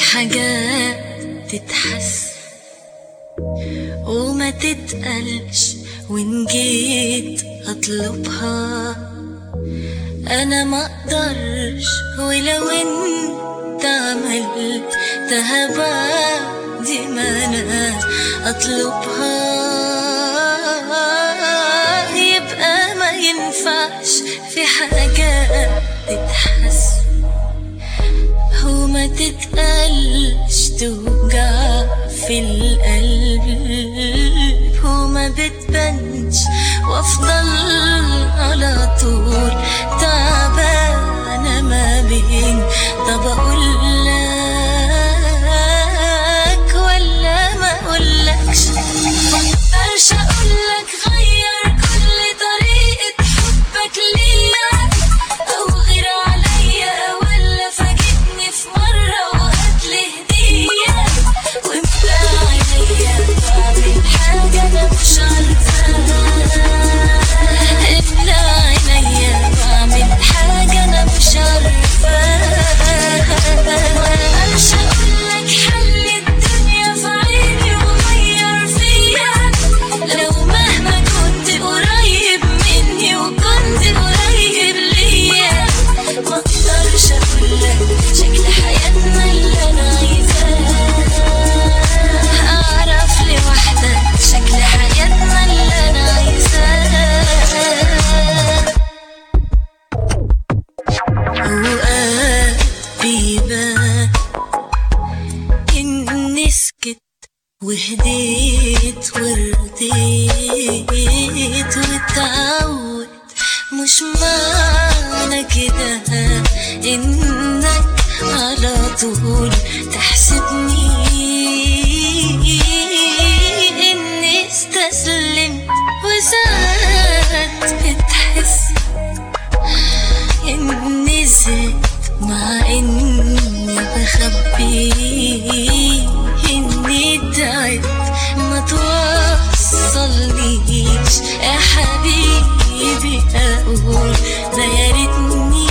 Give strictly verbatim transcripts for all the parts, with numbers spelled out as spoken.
حاجات تتحس وما تتقلش، وإن جيت أطلبها أنا ما أقدرش، ولو أنت عملتها بعد ما أنا أطلبها يبقى ما ينفعش في حاجات تتحس وما تتقلش، توجع في القلب وما بتبانش، وافضل على طول تعبانة ما بين طب اقولك ولا ما اقولكش. مقدرش اقولك غير كل طريقة حبك ليا او غير عليا، ولا فاجئني في مرة وهاتلي هدية واملى عينيا بعمل حاجة انا مش عارفاها، املى عينيا بعمل حاجة انا مش عارفاها. مقدرش اقولك حل الدنيا في عيني وغير فيا، لو مهما كنت قريب مني وكنت قريب ليا. مقدرش اقولك شكل حياتنا اللي انا عايزاه، اعرف لوحدك شكل حياتنا اللي انا عايزاه. وقريبة اني سكت وهديت ورديت واتعود، مش معنى كده انك على طول تحسبني اني استسلم، وساعات بتحس اني زدت مع اني بخبي اني تعبت ما توصلنيش يا حبيبي، اقول ده يا ريتني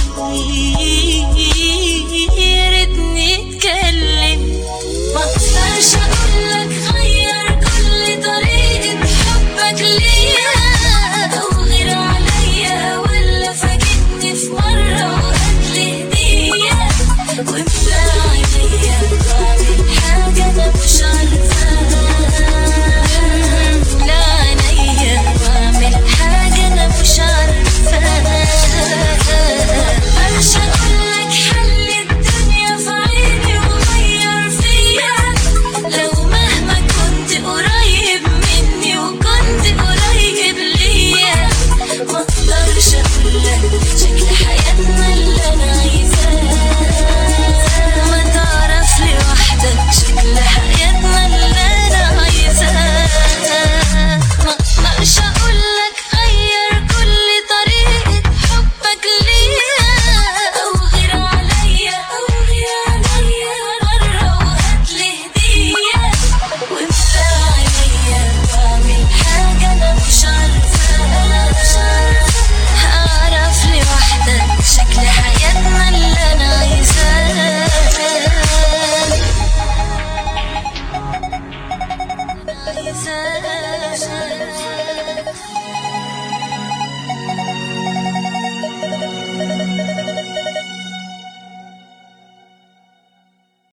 يا ريتني اتكلم. مقدرش اقولك غير كل طريقة حبك ليا او غير عليا، ولا فاجئني في مرة وهاتلي هدية واملى عينيا بعمل حاجة انا مش عارفاها، املى عينيا بعمل حاجة انا مش عارفاها. مقدرش اقولك حل الدنيا في عيني وغير فيا، لو مهما كنت قريب مني وكنت قريب ليا. مقدرش اقولك شكل حياتنا اللي انا عايزاه، ما تعرف لوحدك شكل حياتنا اللي انا عايزاه. مقدرش اقولك غير كل طريقة حبك ليا او غير عليا، او غير عليا مرة وهاتلي هدية واملى عينيا بعمل حاجة انا مش عارفاها، اعرف لوحدك شكل حياتنا اللي انا عايزاه. عايزاه